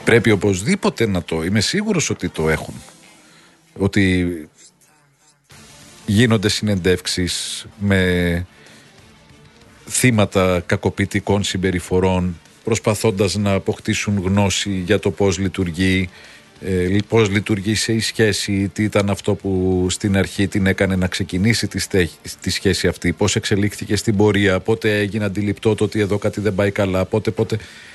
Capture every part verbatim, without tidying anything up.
πρέπει οπωσδήποτε να το, είμαι σίγουρος ότι το έχουν, ότι γίνονται συνεντεύξεις με θύματα κακοποιητικών συμπεριφορών, προσπαθώντας να αποκτήσουν γνώση για το πώς λειτουργεί, ε, πώς λειτουργήσε η σχέση, τι ήταν αυτό που στην αρχή την έκανε να ξεκινήσει τη, στε, τη σχέση αυτή, πώς εξελίχθηκε στην πορεία, πότε έγινε αντιληπτό το ότι εδώ κάτι δεν πάει καλά, πότε, πότε.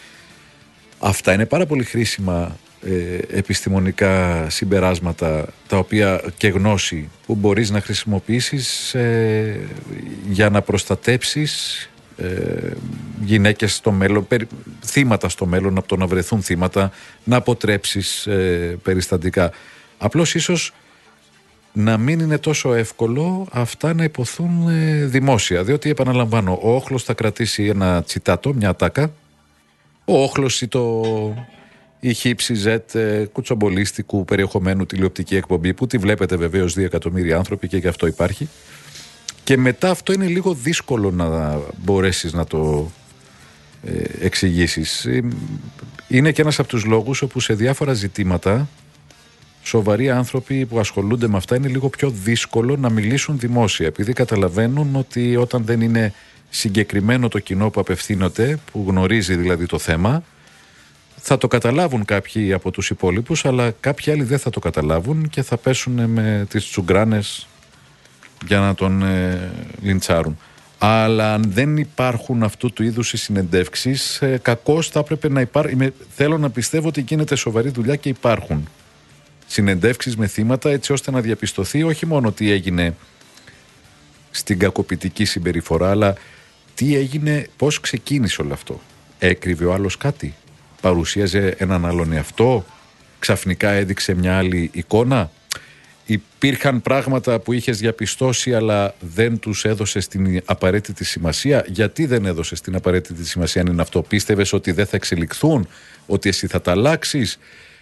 Αυτά είναι πάρα πολύ χρήσιμα ε, επιστημονικά συμπεράσματα, τα οποία και γνώση που μπορείς να χρησιμοποιήσεις ε, για να προστατέψεις ε, γυναίκες στο μέλλον, περι, θύματα στο μέλλον, από το να βρεθούν θύματα, να αποτρέψεις ε, περιστατικά. Απλώς ίσως να μην είναι τόσο εύκολο αυτά να υποθούν ε, δημόσια, διότι επαναλαμβάνω, ο όχλος θα κρατήσει ένα τσιτάτο, μια ατάκα, ο όχλος ή το η χύψη ζετ ε, κουτσομπολίστικου περιεχομένου τηλεοπτική εκπομπή, που τη βλέπετε βεβαίως δύο εκατομμύρια άνθρωποι και γι' αυτό υπάρχει, και μετά αυτό είναι λίγο δύσκολο να μπορέσεις να το ε, εξηγήσεις. Είναι και ένας από τους λόγους όπου σε διάφορα ζητήματα σοβαροί άνθρωποι που ασχολούνται με αυτά είναι λίγο πιο δύσκολο να μιλήσουν δημόσια, επειδή καταλαβαίνουν ότι όταν δεν είναι συγκεκριμένο το κοινό που απευθύνονται, που γνωρίζει δηλαδή το θέμα, θα το καταλάβουν κάποιοι από τους υπόλοιπους, αλλά κάποιοι άλλοι δεν θα το καταλάβουν και θα πέσουν με τις τσουγκράνες για να τον ε, λιντσάρουν. Αλλά αν δεν υπάρχουν αυτού του είδους οι συνεντεύξεις, ε, κακώς θα έπρεπε να υπάρχουν. Θέλω να πιστεύω ότι γίνεται σοβαρή δουλειά και υπάρχουν συνεντεύξεις με θύματα, έτσι ώστε να διαπιστωθεί όχι μόνο τι έγινε στην κακοποιητική συμπεριφορά, αλλά τι έγινε, πώς ξεκίνησε όλο αυτό. Έκρυβε ο άλλος κάτι, παρουσίαζε έναν άλλον εαυτό, ξαφνικά έδειξε μια άλλη εικόνα, υπήρχαν πράγματα που είχες διαπιστώσει αλλά δεν τους έδωσες την απαραίτητη σημασία. Γιατί δεν έδωσες την απαραίτητη σημασία, αν είναι αυτό? Πίστευες ότι δεν θα εξελιχθούν, ότι εσύ θα τα αλλάξεις?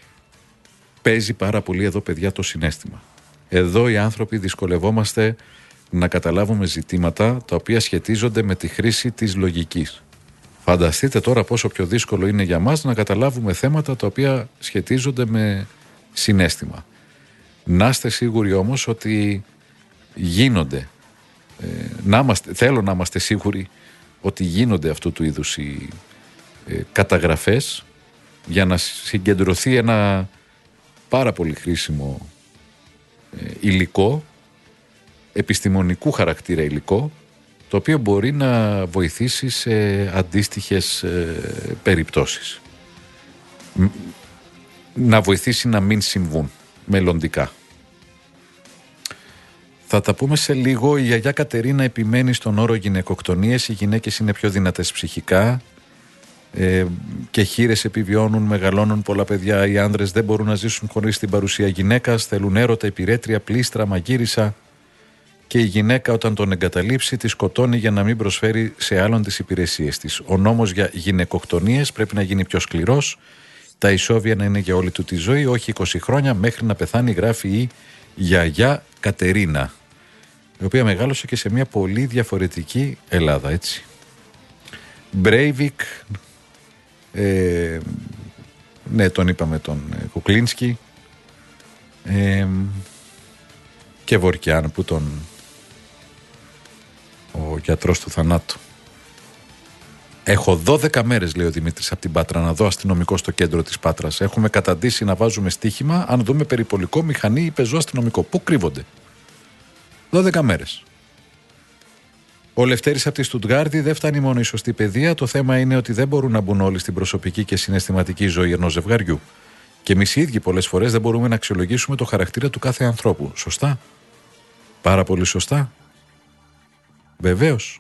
Παίζει πάρα πολύ εδώ, παιδιά, το συναίσθημα. Εδώ οι άνθρωποι δυσκολευόμαστε να καταλάβουμε ζητήματα τα οποία σχετίζονται με τη χρήση της λογικής. Φανταστείτε τώρα πόσο πιο δύσκολο είναι για μας να καταλάβουμε θέματα τα οποία σχετίζονται με συναίσθημα. Να είστε σίγουροι όμως ότι γίνονται, ε, να είμαστε, θέλω να είμαστε σίγουροι ότι γίνονται αυτού του είδους οι ε, καταγραφές, για να συγκεντρωθεί ένα πάρα πολύ χρήσιμο ε, υλικό, επιστημονικού χαρακτήρα υλικό, το οποίο μπορεί να βοηθήσει σε αντίστοιχες ε, περιπτώσεις. Να βοηθήσει να μην συμβούν μελλοντικά. Θα τα πούμε σε λίγο. Η γιαγιά Κατερίνα επιμένει στον όρο γυναικοκτονίες. Οι γυναίκες είναι πιο δυνατές ψυχικά ε, και χήρες επιβιώνουν, μεγαλώνουν πολλά παιδιά. Οι άνδρες δεν μπορούν να ζήσουν χωρίς την παρουσία γυναίκας. Θέλουν έρωτα, υπηρέτρια, πλήστρα, μαγείρισα. Και η γυναίκα, όταν τον εγκαταλείψει, τη σκοτώνει για να μην προσφέρει σε άλλον τις υπηρεσίες της. Ο νόμος για γυναικοκτονίες πρέπει να γίνει πιο σκληρός. Τα ισόβια να είναι για όλη του τη ζωή, όχι είκοσι χρόνια μέχρι να πεθάνει, γράφει η γιαγιά Κατερίνα, η οποία μεγάλωσε και σε μια πολύ διαφορετική Ελλάδα, έτσι. Μπρέιβικ, ε, ναι, τον είπαμε τον Κουκλίνσκι, ε, και Βορκιάν, που τον ο γιατρός του θανάτου. Έχω δώδεκα μέρες, λέει ο Δημήτρης από την Πάτρα, να δω αστυνομικό στο κέντρο της Πάτρας. Έχουμε καταντήσει να βάζουμε στοίχημα αν δούμε περιπολικό, μηχανή ή πεζό αστυνομικό. Πού κρύβονται? δώδεκα μέρες. Ο Λευτέρης από τη Στουτγκάρδη: δεν φτάνει μόνο η σωστή παιδεία. Το θέμα είναι ότι δεν μπορούν να μπουν όλοι στην προσωπική και συναισθηματική ζωή ενός ζευγαριού. Και εμείς οι ίδιοι πολλές φορές δεν μπορούμε να αξιολογήσουμε το χαρακτήρα του κάθε ανθρώπου. Σωστά? Πάρα πολύ σωστά. Βεβαίως.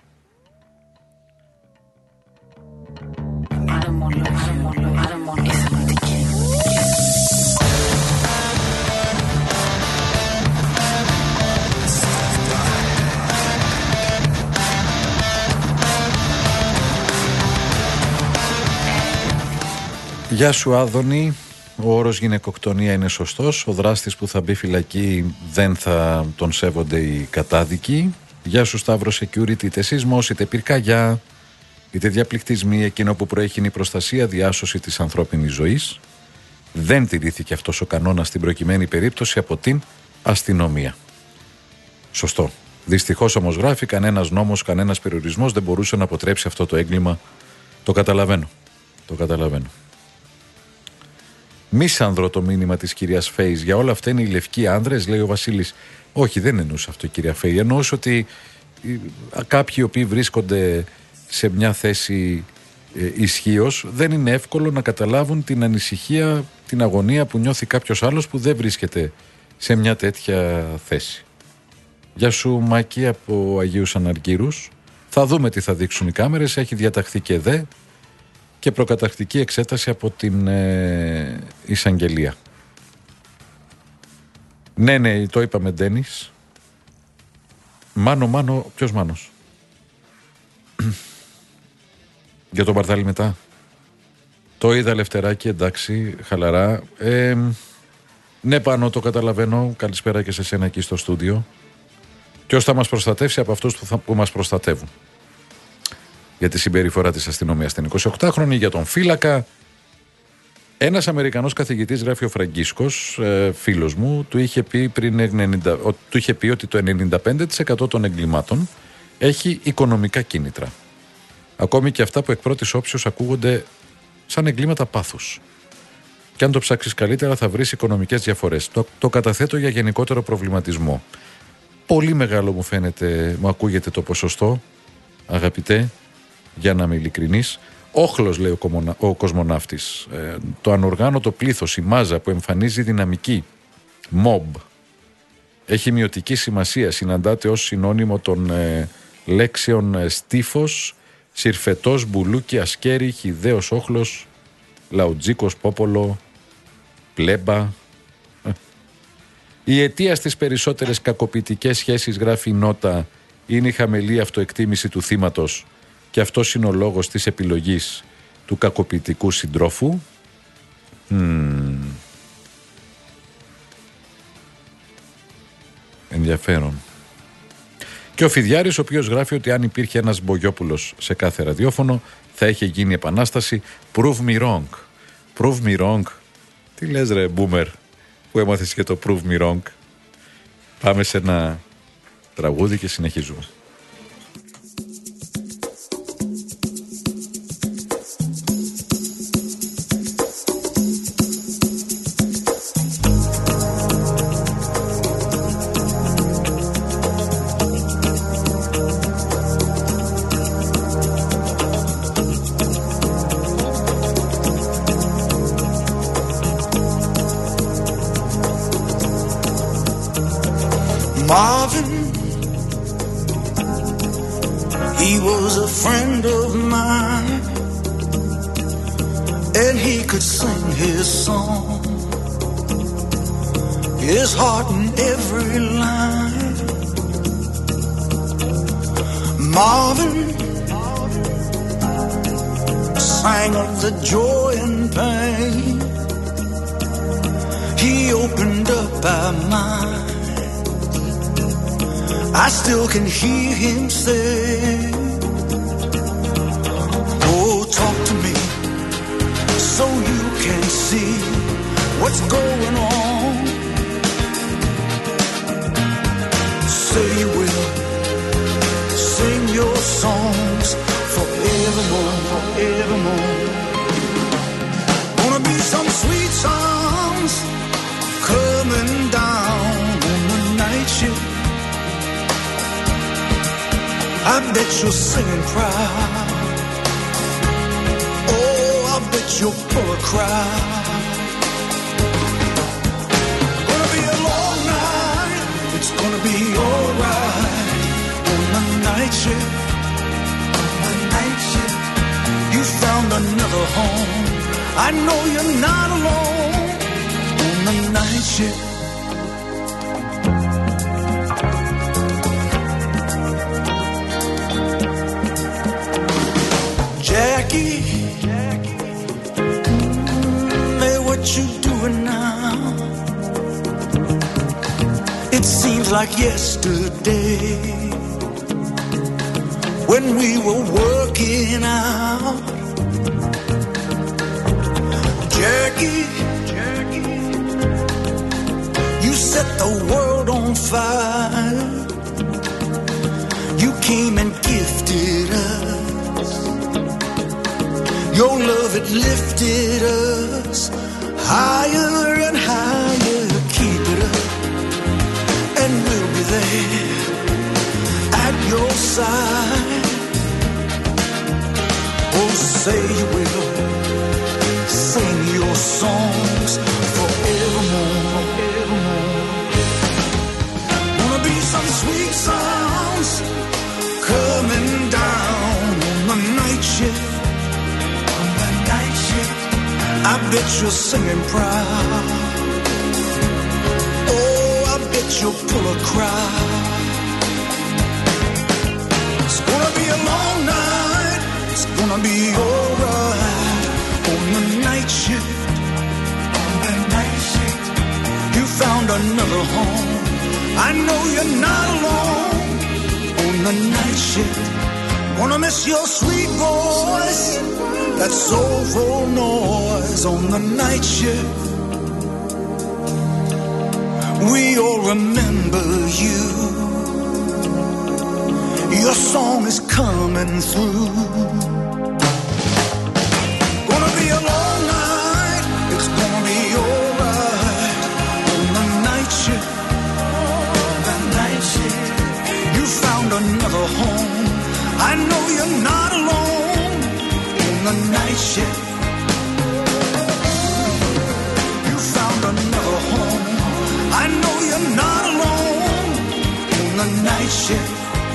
Γεια σου Άδωνη. Ο όρος γυναικοκτονία είναι σωστός. Ο δράστης που θα μπει φυλακή δεν θα τον σέβονται οι κατάδικοι. Γεια σου Σταύρο Security. Είτε σεισμός, είτε πυρκαγιά, είτε διαπληκτισμοί, εκείνο που προέχει είναι η προστασία, διάσωση της ανθρώπινης ζωής. Δεν τηρήθηκε αυτός ο κανόνας στην προκειμένη περίπτωση από την αστυνομία. Σωστό. Δυστυχώς όμως γράφει, κανένας νόμος, κανένας περιορισμός δεν μπορούσε να αποτρέψει αυτό το έγκλημα. Το καταλαβαίνω. Το καταλαβαίνω. Μίσανδρο το μήνυμα της κυρίας Φέης. Για όλα αυτά είναι οι λευκοί άνδρες, λέει ο Βασίλης. Όχι, δεν εννοούσε αυτό η κυρία Φέη. Εννοούσε ότι κάποιοι οι οποίοι βρίσκονται σε μια θέση ε, ισχύως, δεν είναι εύκολο να καταλάβουν την ανησυχία, την αγωνία που νιώθει κάποιος άλλος που δεν βρίσκεται σε μια τέτοια θέση. Γεια σου Μάκη από Αγίους Αναργύρους. Θα δούμε τι θα δείξουν οι κάμερες. Έχει διαταχθεί και δε και προκαταρκτική εξέταση από την ε, εισαγγελία. Ναι, ναι, το είπαμε Ντένις. Μάνο, Μάνο, ποιος Μάνος? Για τον Μπαρτάλη μετά. Το είδα Λευτεράκη, εντάξει, χαλαρά. Ε, ναι, Πάνο, το καταλαβαίνω. Καλησπέρα και σε σένα εκεί στο στούντιο. Ποιος θα μας προστατεύσει από αυτούς που, θα, που μας προστατεύουν? Για τη συμπεριφορά της αστυνομίας. Την εικοσιοκτάχρονη, για τον φύλακα. Ένας Αμερικανός καθηγητής, γράφει ο Φραγκίσκος, ε, φίλος μου, του είχε, πει πριν ενενήντα, ο, του είχε πει ότι το ενενήντα πέντε τοις εκατό των εγκλημάτων έχει οικονομικά κίνητρα. Ακόμη και αυτά που εκ πρώτης όψεως ακούγονται σαν εγκλήματα πάθους. Και αν το ψάξεις καλύτερα θα βρεις οικονομικές διαφορές. Το, το καταθέτω για γενικότερο προβληματισμό. Πολύ μεγάλο μου φαίνεται, μου ακούγεται το ποσοστό, αγαπητέ, για να είμαι ειλικρινής. Όχλος, λέει ο, κομμονα, ο κοσμοναύτης. Ε, το ανοργάνωτο πλήθος, η μάζα που εμφανίζει δυναμική, mob, έχει μειωτική σημασία. Συναντάται ως συνώνυμο των ε, λέξεων ε, στίφος, συρφετός, μπουλούκι, ασκέρι, χυδαίος όχλος, λαουτζίκος, πόπολο, πλέμπα. Η αιτία στις περισσότερες κακοποιητικές σχέσεις, γράφει η νότα, είναι η χαμηλή αυτοεκτίμηση του θύματος και αυτός είναι ο λόγος της επιλογής του κακοποιητικού συντρόφου. Mm. Ενδιαφέρον. Και ο Φιδιάρης, ο οποίος γράφει ότι αν υπήρχε ένας Μπογιόπουλος σε κάθε ραδιόφωνο θα είχε γίνει επανάσταση. Prove me wrong. Prove me wrong. Τι λες ρε boomer που έμαθες και το prove me wrong? Πάμε σε ένα τραγούδι και συνεχίζουμε. Marvin, he was a friend of mine, and he could sing his song, his heart in every line. Marvin sang of the joy and pain, he opened up our mind. I still can hear him say, oh, talk to me so you can see what's going on. Say you will sing your songs forevermore, forevermore. Gonna be some sweet songs coming down on the night shift. I bet you're singing proud. Oh, I bet you're full of cry. Gonna be a long night. It's gonna be alright on the night shift. On the night shift, you found another home. I know you're not alone on the night shift. Jackie, hey, what you doing now? It seems like yesterday when we were working out. Jackie, set the world on fire. You came and gifted us. Your love, it lifted us higher and higher. Keep it up, and we'll be there at your side. Oh, say you will sing your songs forevermore, forevermore. Wanna be some sweet sounds coming down on the night shift, on the night shift. I bet you're singing proud. Oh, I bet you'll pull a crowd. It's gonna be a long night. It's gonna be alright on the night shift, on the night shift. You found another home. I know you're not alone on the night shift. Wanna miss your sweet voice, that soulful noise on the night shift. We all remember you. Your song is coming through. Gonna be a long night. It's gonna be alright on the night shift. The night shift. You found another home. I know you're not alone on the night shift. You found another home. I know you're not alone on the night shift.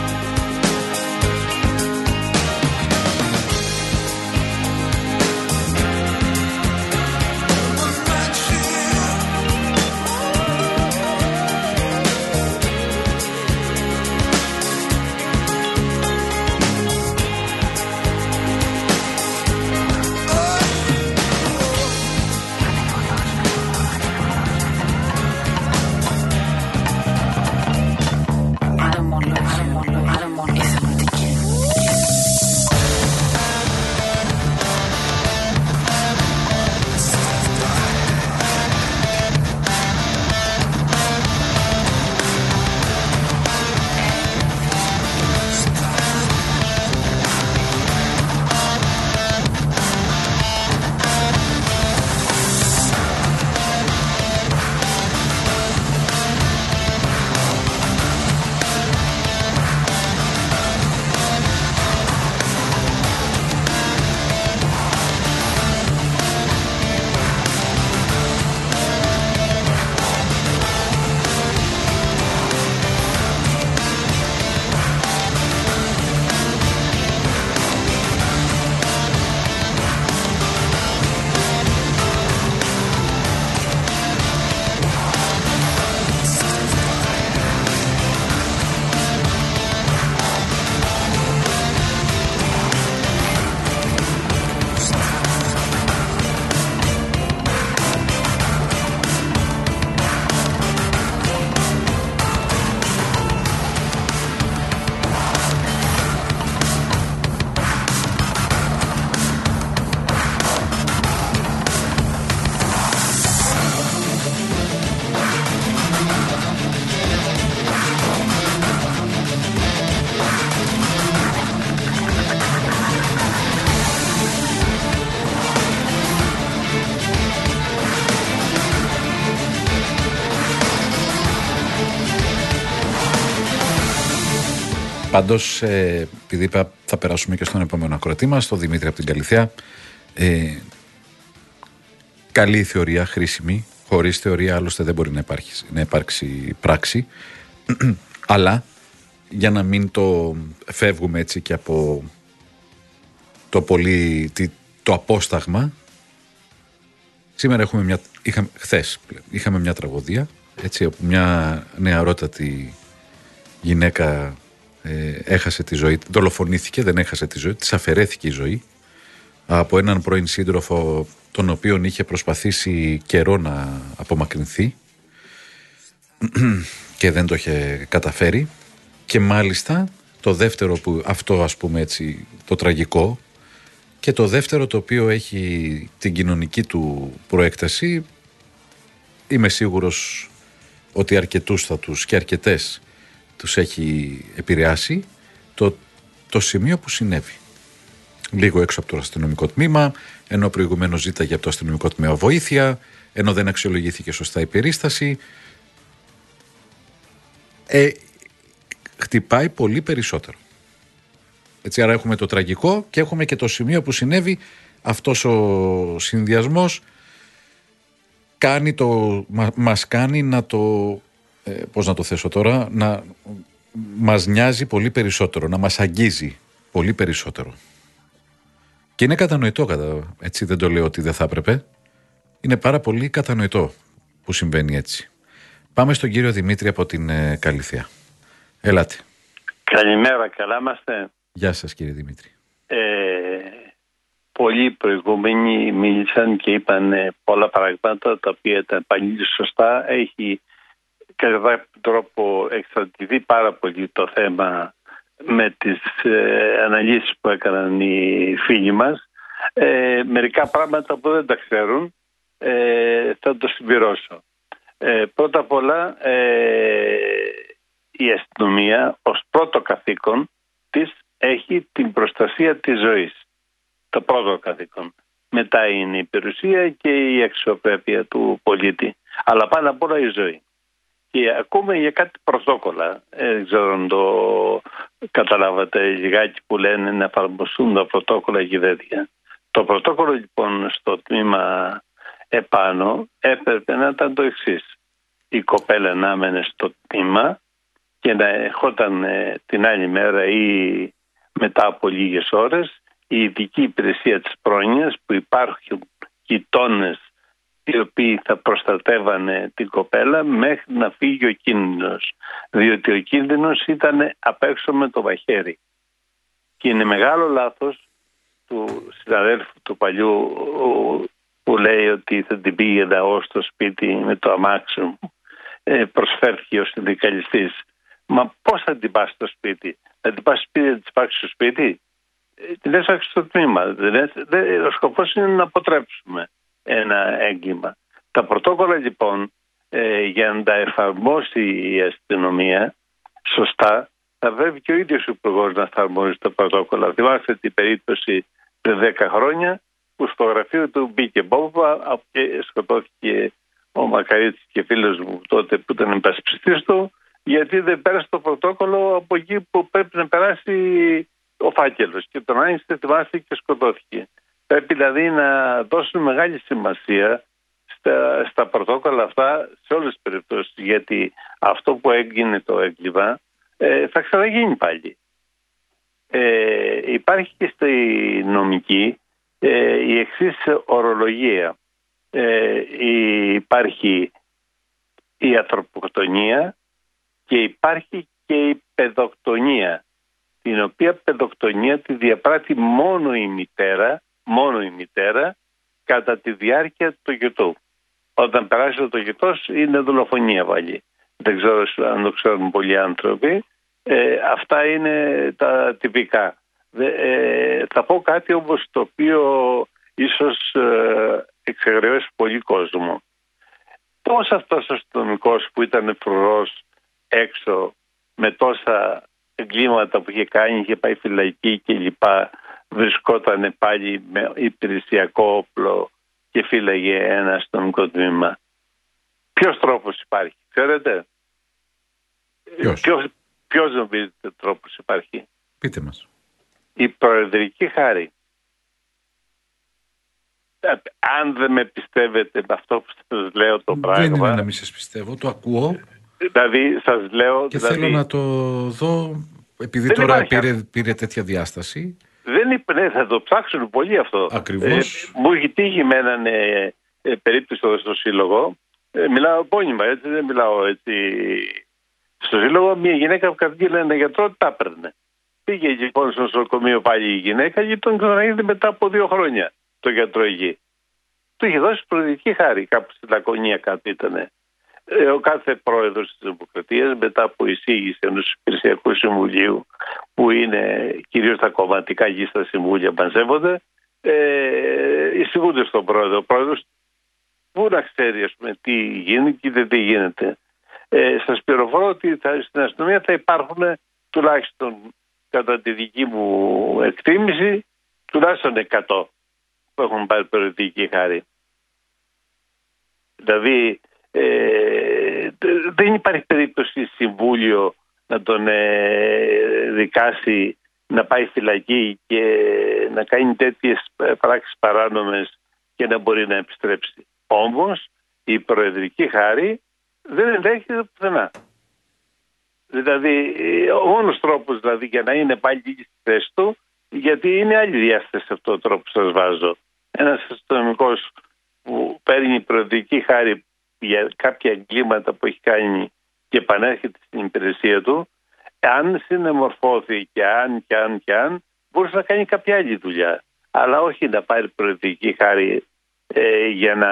Πάντως, ε, επειδή θα περάσουμε και στον επόμενο ακροατή μας, τον Δημήτρη από την Καλιθέα, ε, καλή θεωρία, χρήσιμη. Χωρίς θεωρία άλλωστε δεν μπορεί να, υπάρχει, να υπάρξει πράξη. Αλλά για να μην το φεύγουμε έτσι και από το πολύ, το απόσταγμα, σήμερα έχουμε μια, είχαμε, χθες είχαμε μια τραγωδία, έτσι, όπου μια νεαρότατη γυναίκα ε, έχασε τη ζωή, δολοφονήθηκε, δεν έχασε τη ζωή, της αφαιρέθηκε η ζωή από έναν πρώην σύντροφο τον οποίον είχε προσπαθήσει καιρό να απομακρυνθεί και δεν το είχε καταφέρει. Και μάλιστα το δεύτερο που, αυτό ας πούμε έτσι, το τραγικό, και το δεύτερο το οποίο έχει την κοινωνική του προέκταση, είμαι σίγουρος ότι αρκετούς θα τους και αρκετές τους έχει επηρεάσει το, το σημείο που συνέβη. Λίγο έξω από το αστυνομικό τμήμα, ενώ προηγουμένως ζήταγε από το αστυνομικό τμήμα βοήθεια, ενώ δεν αξιολογήθηκε σωστά η περίσταση. Ε, χτυπάει πολύ περισσότερο. Έτσι, άρα έχουμε το τραγικό και έχουμε και το σημείο που συνέβη. Αυτός ο συνδυασμός κάνει το, μα, μας κάνει να το, ε, πώς να το θέσω τώρα, να μας νοιάζει πολύ περισσότερο, να μας αγγίζει πολύ περισσότερο. Και είναι κατανοητό, κατά, έτσι δεν το λέω ότι δεν θα έπρεπε. Είναι πάρα πολύ κατανοητό που συμβαίνει έτσι. Πάμε στον κύριο Δημήτρη από την ε, Καλυθέα. Ελάτε. Καλημέρα, καλά είμαστε. Γεια σας κύριε Δημήτρη. Ε, πολλοί προηγούμενοι μίλησαν και είπαν πολλά πράγματα τα οποία ήταν πάλι σωστά. Έχει κατά κάποιο τρόπο εξαρτηθεί πάρα πολύ το θέμα με τις ε, αναλύσεις που έκαναν οι φίλοι μας. Ε, μερικά πράγματα που δεν τα ξέρουν ε, θα το συμπληρώσω. Ε, πρώτα απ' όλα ε, η αστυνομία ως πρώτο καθήκον της έχει την προστασία της ζωής. Το πρώτο καθήκον. Μετά είναι η περιουσία και η αξιοπρέπεια του πολίτη. Αλλά πάνω απ' όλα η ζωή. Και ακούμε για κάτι πρωτόκολλα. Δεν ξέρω αν το καταλάβατε λιγάκι που λένε να εφαρμοστούν τα πρωτόκολλα και τέτοια. Το πρωτόκολλο λοιπόν στο τμήμα επάνω έπρεπε να ήταν το εξής. Η κοπέλα να έμενε στο τμήμα και να ερχόταν την άλλη μέρα ή μετά από λίγες ώρες η ειδική υπηρεσία της πρόνοιας που υπάρχουν γειτόνες οι οποίοι θα προστατεύανε την κοπέλα μέχρι να φύγει ο κίνδυνος. Διότι ο κίνδυνος ήταν απ' έξω με το μαχαίρι. Και είναι μεγάλο λάθος του συναδέλφου του παλιού που λέει ότι θα την πήγαινα ως στο σπίτι με το αμάξι μου. Ε, προσφέρθηκε ο συνδικαλιστής. Μα πώς θα την πας στο σπίτι? Θα την πας στο σπίτι, θα την πας στο σπίτι. Ε, την έσαξε στο τμήμα. Δεν, δεν, ο σκοπός είναι να αποτρέψουμε ένα έγκλημα. Τα πρωτόκολλα λοιπόν ε, για να τα εφαρμόσει η αστυνομία σωστά θα πρέπει και ο ίδιος ο υπουργός να εφαρμόζει τα πρωτόκολλα. Θυμάστε την περίπτωση πριν δέκα χρόνια που στο γραφείο του μπήκε μπόμπα και σκοτώθηκε ο Μακαρίτης και φίλος μου τότε που ήταν υπασπιστής του, γιατί δεν πέρασε το πρωτόκολλο από εκεί που πρέπει να περάσει ο φάκελος και τον άνοιξε, θυμάστε, και σκοτώθηκε. Πρέπει δηλαδή να δώσουν μεγάλη σημασία στα, στα πρωτόκολλα αυτά σε όλες τις περιπτώσεις, γιατί αυτό που έγινε το έγκλημα ε, θα ξαναγίνει πάλι. Ε, υπάρχει και στη νομική ε, η εξής ορολογία. Ε, υπάρχει η ανθρωποκτονία και υπάρχει και η παιδοκτονία, την οποία παιδοκτονία τη διαπράττει μόνο η μητέρα, μόνο η μητέρα κατά τη διάρκεια του τοκετού. Όταν περάσει το τοκετός είναι δολοφονία πάλι. Δεν ξέρω αν το ξέρουν πολλοί άνθρωποι. Ε, αυτά είναι τα τυπικά. Ε, θα πω κάτι όμως το οποίο ίσως ε, εξεγριώσει πολύ κόσμο. Πώς αυτός ο αστυνομικός που ήταν φρουρός έξω με τόσα εγκλήματα που είχε κάνει, είχε πάει φυλακή και λοιπά, βρισκόταν πάλι με υπηρεσιακό όπλο και φύλαγε ένα αστυνομικό τμήμα? Ποιος τρόπος υπάρχει, ξέρετε? Ποιος? Ποιος, ποιος νομίζετε τρόπος υπάρχει? Πείτε μας. Η προεδρική χάρη. Αν δεν με πιστεύετε με αυτό που σας λέω το πράγμα... Δεν είναι να μην σας πιστεύω, το ακούω. Δηλαδή σας λέω... Και δηλαδή, θέλω να το δω, επειδή τώρα πήρε, πήρε τέτοια διάσταση. Δεν είπε, ναι, θα το ψάξουν πολύ αυτό. Ακριβώς. Ε, μου έχει τύχει με έναν ε, ε, περίπτωση στο, στο σύλλογο. Ε, μιλάω επώνυμα, έτσι, δεν μιλάω έτσι. Στο σύλλογο μια γυναίκα που κατήγγειλε ένα γιατρό, τα έπαιρνε. Πήγε λοιπόν στο νοσοκομείο πάλι η γυναίκα και τον ξαναγίνεται μετά από δύο χρόνια το γιατρό εκεί. Του είχε δώσει προεδρική χάρη, κάπου στην Λακωνία κάτι ήτανε. Ε, ο κάθε πρόεδρος της Δημοκρατίας μετά από εισήγηση ενός υπηρεσιακού συμβουλίου που είναι κυρίως τα κομματικά και στα συμβούλια μαζεύονται, ε, εισηγούνται στον πρόεδρο. Ο πρόεδρος πού να ξέρει, ας πούμε, τι γίνεται και τι γίνεται. Ε, σας πληροφορώ ότι θα, στην αστυνομία θα υπάρχουν τουλάχιστον, κατά τη δική μου εκτίμηση, τουλάχιστον εκατό που έχουν πάρει προαιρετική χάρη. Δηλαδή ε, δεν υπάρχει περίπτωση συμβούλιο να τον ε, δικάσει, να πάει φυλακή και να κάνει τέτοιες πράξεις παράνομες και να μπορεί να επιστρέψει. Όμως η προεδρική χάρη δεν ενδέχεται πουθενά. Δηλαδή ο μόνος τρόπος δηλαδή για να είναι πάλι στη θέση του, γιατί είναι άλλη διάσταση αυτό ο τρόπο που σας βάζω. Ένας αστυνομικός που παίρνει προεδρική χάρη για κάποια εγκλήματα που έχει κάνει και επανέρχεται στην υπηρεσία του, αν συνεμορφώθη και αν και αν και αν, μπορούσε να κάνει κάποια άλλη δουλειά. Αλλά όχι να πάρει προεδρική χάρη ε, για να...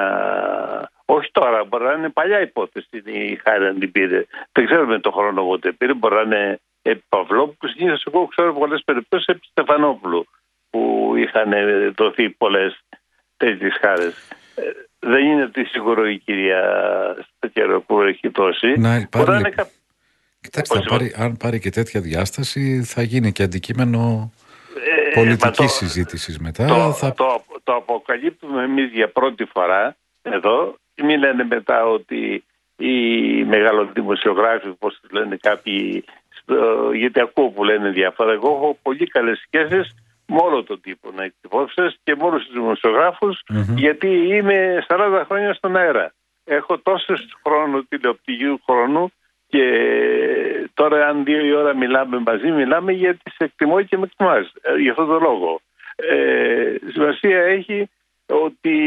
Όχι τώρα, μπορεί να είναι παλιά υπόθεση η χάρη αν την πήρε. Δεν ξέρουμε το χρόνο πότε πήρε, μπορεί να είναι επί Παυλόπουλου. Συνήθως εγώ ξέρω πολλές περιπτώσεις επί Στεφανόπουλου που είχαν δοθεί πολλές τέτοιες χάρες. Ε, δεν είναι ότι σίγουρο η κυρία Στεκερό που έχει δώσει. Να πάρει... είναι κα... Κοιτάξτε, αν πάρει, αν πάρει και τέτοια διάσταση θα γίνει και αντικείμενο ε, πολιτικής το, συζήτησης μετά. Το, θα... το, το αποκαλύπτουμε εμείς για πρώτη φορά εδώ. Μην λένε μετά ότι οι μεγαλοδημοσιογράφοι, όπως λένε κάποιοι, γιατί ακούω που λένε διάφορα. Εγώ έχω πολύ καλές σχέσεις με όλο τον τύπο να εκτυπώσεις και με όλους τους δημοσιογράφους, mm-hmm. γιατί είμαι σαράντα χρόνια στον αέρα. Έχω τόσους χρόνου τηλεοπτικού χρόνου και τώρα αν δύο η ώρα μιλάμε μαζί, μιλάμε γιατί σε εκτιμώ και με εκτιμάς. Γι' αυτόν τον λόγο. Ε, σημασία έχει ότι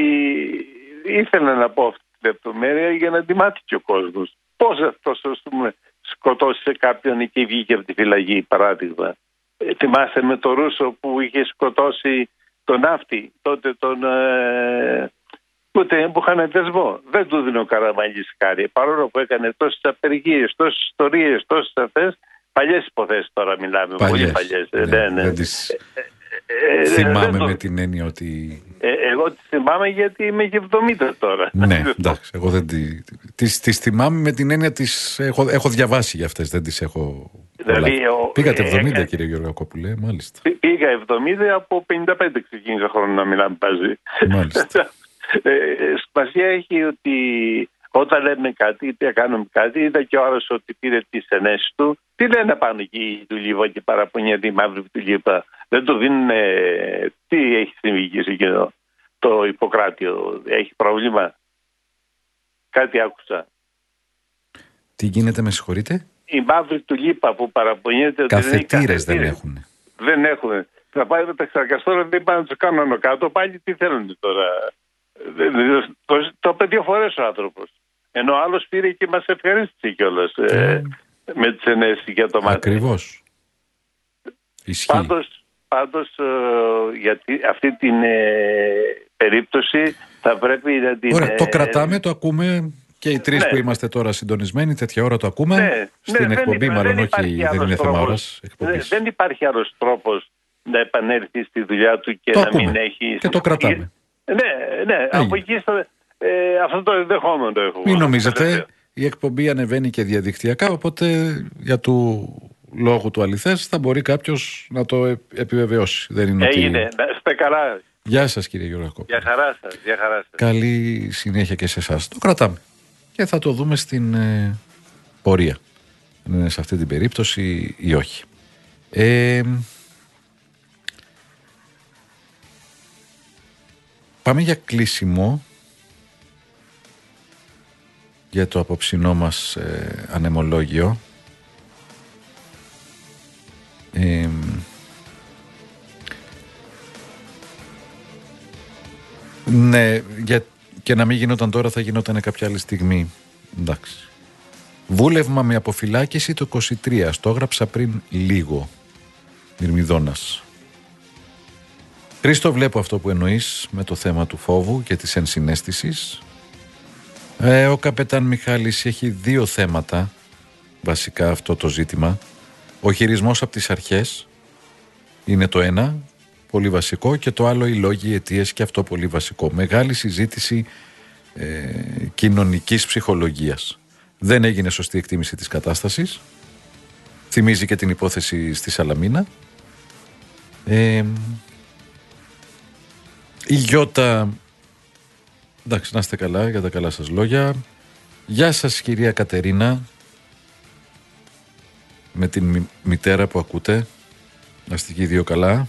ήθελα να πω αυτή τη λεπτομέρεια για να τη μάθει και ο κόσμος. Πώς αυτός, ας πούμε, σκοτώσει κάποιον και βγήκε από τη φυλακή, παράδειγμα. Ε, θυμάσαι με τον Ρούσο που είχε σκοτώσει τον ναύτη, τότε τον... Ε, ούτε που είχαν δεσμό. Δεν του δίνει ο Καραμανλής χάρη. Παρόλο που έκανε τόσες απεργίες, τόσες ιστορίες, τόσες αυτές, παλιές υποθέσεις τώρα μιλάμε. Παλιές, πολύ παλιές. Ναι, ναι, ναι. Δεν τις... Ε, θυμάμαι το... με την έννοια ότι... Ε, εγώ τις θυμάμαι γιατί είμαι και εβδομήντα τώρα. Ναι, εντάξει, εγώ δεν τη... τις, τις θυμάμαι με την έννοια της... Έχω, έχω διαβάσει για αυτές, δεν τις έχω... Δηλαδή, ο... Πήγατε εβδομήντα ε, κύριε Γεωργακόπουλε, μάλιστα. Πήγα εβδομήντα, από πενήντα πέντε ξεκίνησα χρόνο να μιλάμε μαζί. Μάλιστα. ε, Σημασία έχει ότι όταν λέμε κάτι, είτε κάνουμε κάτι, είδα και ο άλλος ότι πήρε τις ενέσεις του. Τι λένε πάνω εκεί του Λίβα και παραπονιέται η μαύρη του Λίβα. Δεν του δίνουν. Ε, τι έχει συμβεί εκεί εκείνο το Ιπποκράτιο, έχει πρόβλημα. Κάτι άκουσα. Τι γίνεται, με συγχωρείτε? Η μαύρη του Λίπα που παραπονιέται ότι καθετήρες δεν έχουν. Δεν έχουν. Θα πάει με τα εξαρκαστόρα, δεν πάνε να του κάνουν κάτω. Πάλι τι θέλουν τώρα. Το, το είπε δύο φορές ο άνθρωπος. Ενώ ο άλλος πήρε και μας ευχαρίστησε κιόλας mm. ε, με τις ενέσεις για το μάτι. Ακριβώς. Ισχύει. Πάντως, πάντως ε, για αυτή την ε, περίπτωση θα πρέπει να την... Ωραία, το κρατάμε, το ακούμε και οι τρεις ναι. που είμαστε τώρα συντονισμένοι, τέτοια ώρα το ακούμε. Ναι, στην ναι, εκπομπή, δεν μάλλον δεν όχι, δεν είναι θέμα ώρας εκπομπής. Δεν υπάρχει άλλος τρόπος να επανέλθει στη δουλειά του και το να ακούμε. μην έχει... Και το κρατάμε. Ναι, ναι, από εκεί στο, ε, αυτό το ενδεχόμενο το έχω. Μην νομίζετε, η εκπομπή ανεβαίνει και διαδικτυακά, οπότε για του λόγου του αληθές θα μπορεί κάποιος να το επιβεβαιώσει. Δεν είναι Έγινε, ότι... να είστε καλά. Γεια σας κύριε Γεωργακόπουλε. Γεια χαρά σας, γεια χαρά σας. Καλή συνέχεια και σε εσάς. Το κρατάμε και θα το δούμε στην ε, πορεία. Αν είναι σε αυτή την περίπτωση ή όχι. Ε, Πάμε για κλείσιμο για το απόψινό μας ε, ανεμολόγιο. Ε, ναι, για, και να μην γινόταν τώρα θα γινόταν κάποια άλλη στιγμή. Εντάξει. Βούλευμα με αποφυλάκηση το είκοσι τρία. Στο έγραψα πριν λίγο. Μυρμηδόνας. Χρήστο, βλέπω αυτό που εννοείς με το θέμα του φόβου και της ενσυναίσθησης. Ε, ο καπετάν Μιχάλης έχει δύο θέματα, βασικά αυτό το ζήτημα. Ο χειρισμός από τις αρχές είναι το ένα, πολύ βασικό, και το άλλο οι λόγοι, οι αιτίες, και αυτό πολύ βασικό. Μεγάλη συζήτηση ε, κοινωνικής ψυχολογίας. Δεν έγινε σωστή εκτίμηση της κατάστασης. Θυμίζει και την υπόθεση στη Σαλαμίνα. Ε, η Γιώτα, εντάξει, να είστε καλά, για τα καλά σας λόγια. Γεια σας κυρία Κατερίνα, με την μη, μητέρα που ακούτε. Να είστε και οι δύο καλά.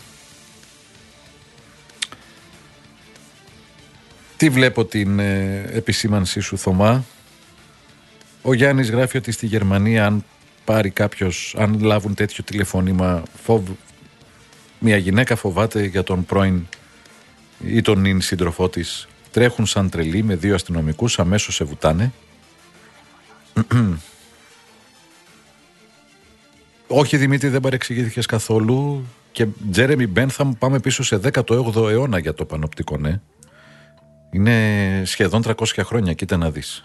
Τι βλέπω την ε, επισήμανσή σου, Θωμά? Ο Γιάννης γράφει ότι στη Γερμανία, αν πάρει κάποιος, αν λάβουν τέτοιο τηλεφώνημα, φοβ... μια γυναίκα φοβάται για τον πρώην ή τον νυν σύντροφό της, τρέχουν σαν τρελοί με δύο αστυνομικούς, αμέσως σε βουτάνε. Όχι Δημήτρη, δεν παρεξηγήθηκες καθόλου. Και Τζέρεμι Μπένθαμ, πάμε πίσω σε δέκατο όγδοο αιώνα για το πανοπτικό, ναι. Είναι σχεδόν τριακόσια χρόνια, κοίτα να δεις.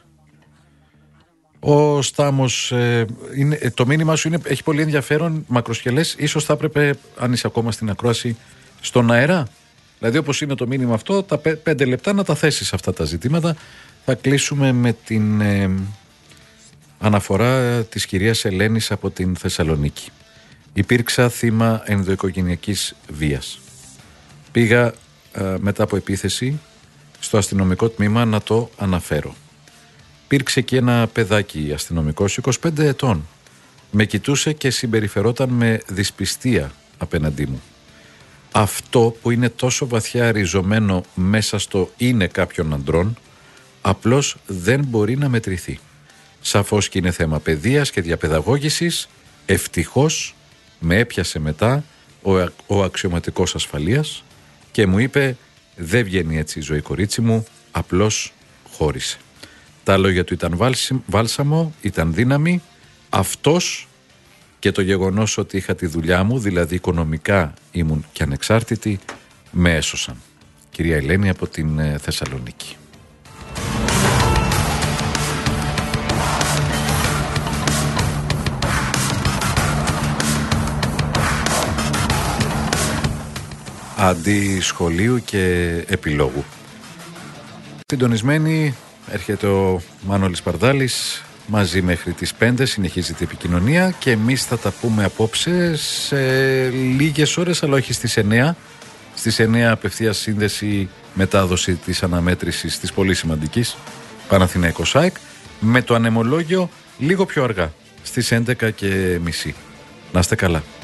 Ο Στάμος, ε, είναι, το μήνυμα σου είναι, έχει πολύ ενδιαφέρον, μακροσκελές. Ίσως θα έπρεπε, αν είσαι ακόμα στην ακρόαση, στον αέρα. Δηλαδή όπως είναι το μήνυμα αυτό, τα πέ, πέντε λεπτά να τα θέσεις αυτά τα ζητήματα. Θα κλείσουμε με την ε, αναφορά της κυρίας Ελένης από την Θεσσαλονίκη. Υπήρξα θύμα ενδοοικογενειακής βίας. Πήγα ε, μετά από επίθεση στο αστυνομικό τμήμα να το αναφέρω. Υπήρξε και ένα παιδάκι αστυνομικός είκοσι πέντε ετών. Με κοιτούσε και συμπεριφερόταν με δυσπιστία απέναντί μου. Αυτό που είναι τόσο βαθιά ριζωμένο μέσα στο είναι κάποιων αντρών, απλώς δεν μπορεί να μετρηθεί. Σαφώς και είναι θέμα παιδείας και διαπαιδαγώγησης. Ευτυχώς με έπιασε μετά ο, ο αξιωματικός ασφαλείας και μου είπε, δεν βγαίνει έτσι η ζωή κορίτσι μου, απλώς χώρισε. Τα λόγια του ήταν βάλσαμο, ήταν δύναμη. Αυτός και το γεγονός ότι είχα τη δουλειά μου, δηλαδή οικονομικά ήμουν και ανεξάρτητη, με έσωσαν. Κυρία Ελένη από την Θεσσαλονίκη. Αντί σχολείου και επιλόγου. Συντονισμένοι, έρχεται ο Μάνολης Παρδάλης μαζί μέχρι τις πέντε, συνεχίζεται η επικοινωνία και εμείς θα τα πούμε απόψε σε λίγες ώρες, αλλά όχι στις εννέα. Στις εννέα απευθείας σύνδεση, μετάδοση της αναμέτρησης της πολύ σημαντικής Παναθηναϊκός ΑΕΚ, με το ανεμολόγιο λίγο πιο αργά στις έντεκα και μισή. Να είστε καλά.